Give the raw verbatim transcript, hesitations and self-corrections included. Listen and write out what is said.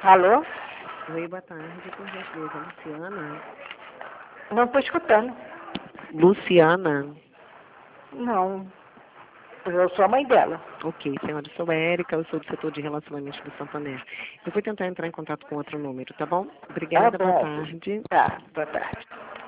Alô? Oi, boa tarde, por gentileza, Luciana. Não estou escutando. Luciana. Não. Eu sou a mãe dela. Ok, senhora, eu sou a Érica, eu sou do setor de relacionamentos do Santander. Eu vou tentar entrar em contato com outro número, tá bom? Tá Obrigada, boa bom. tarde. Tá, boa tarde.